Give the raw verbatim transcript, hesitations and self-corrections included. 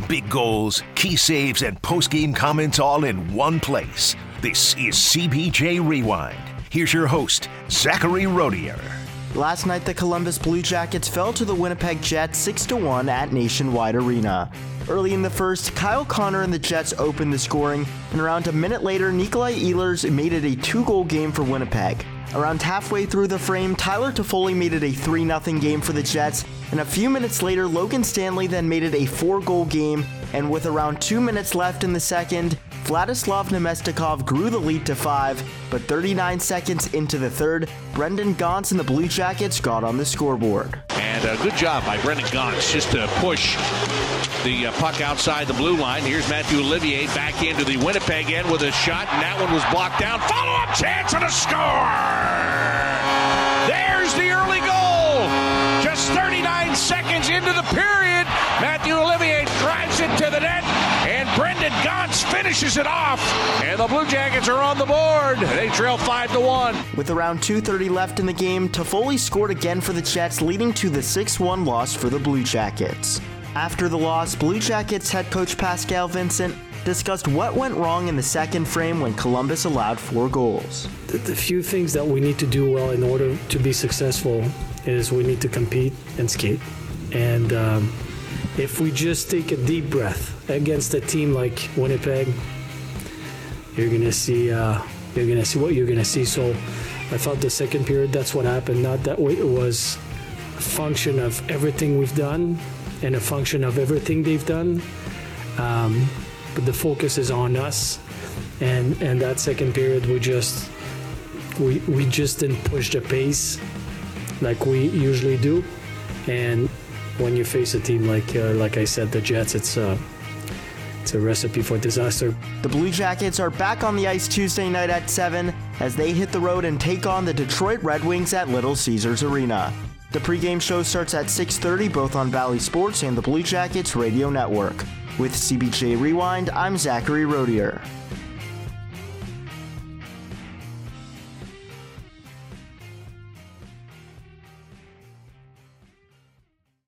big goals, key saves, and post-game comments all in one place. This is C B J Rewind. Here's your host, Zachary Rodier. Last night, the Columbus Blue Jackets fell to the Winnipeg Jets six to one at Nationwide Arena. Early in the first, Kyle Connor and the Jets opened the scoring, and around a minute later, Nikolai Ehlers made it a two-goal game for Winnipeg. Around halfway through the frame, Tyler Toffoli made it a three nothing game for the Jets, and a few minutes later, Logan Stanley then made it a four-goal game, and with around two minutes left in the second, Vladislav Namestnikov grew the lead to five, but thirty-nine seconds into the third, Brendan Gaunce and the Blue Jackets got on the scoreboard. And a good job by Brendan Gaunce just to push the uh, puck outside the blue line. Here's Matthew Olivier back into the Winnipeg end with a shot, and that one was blocked down. Follow-up chance and a score! There's the early goal! Just thirty-nine seconds into the period, Matthew Olivier drives it to the net, and Brendan Gaunce finishes it off, and the Blue Jackets are on the board. They trail five to one. With around two thirty left in the game, Toffoli scored again for the Jets, leading to the six one loss for the Blue Jackets. After the loss, Blue Jackets head coach Pascal Vincent discussed what went wrong in the second frame when Columbus allowed four goals. The, the few things that we need to do well in order to be successful is we need to compete and skate. And um, if we just take a deep breath against a team like Winnipeg, you're gonna see uh, you're gonna see what you're gonna see. So I thought the second period, that's what happened. Not that way. It was a function of everything we've done and a function of everything they've done. Um, but the focus is on us. And and that second period, we just we we just didn't push the pace like we usually do. And when you face a team like uh, like I said, the Jets, it's uh, it's a recipe for disaster. The Blue Jackets are back on the ice Tuesday night at seven as they hit the road and take on the Detroit Red Wings at Little Caesars Arena. The pregame show starts at six thirty, both on Valley Sports and the Blue Jackets Radio Network. With C B J Rewind, I'm Zachary Rodier.